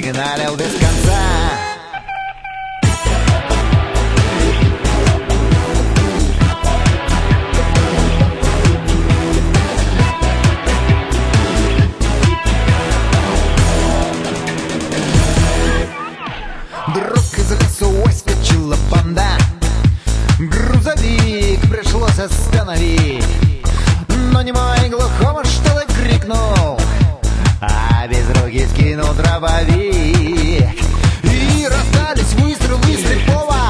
сигналил без конца. Вдруг из лесу выскочила панда. Грузовик пришлось остановить, но не мой глухому что-то крикнул, а безрукий скинул дробовик. И раздались выстрелы слепого.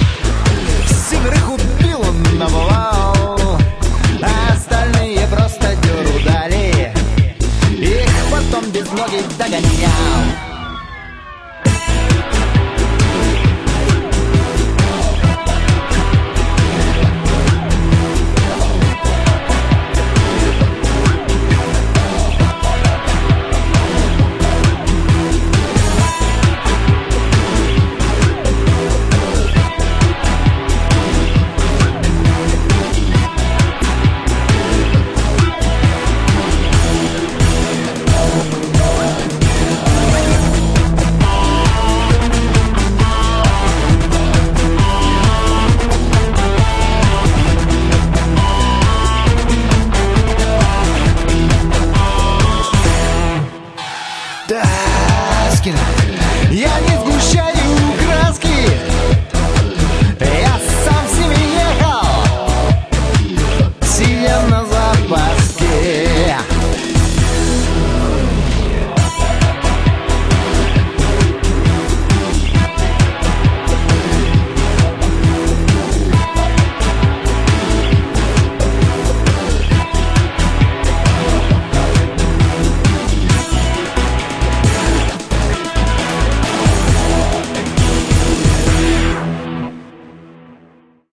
7 убил он на повал, а остальные просто дёру дали. Их потом без ноги догонял. Skinner.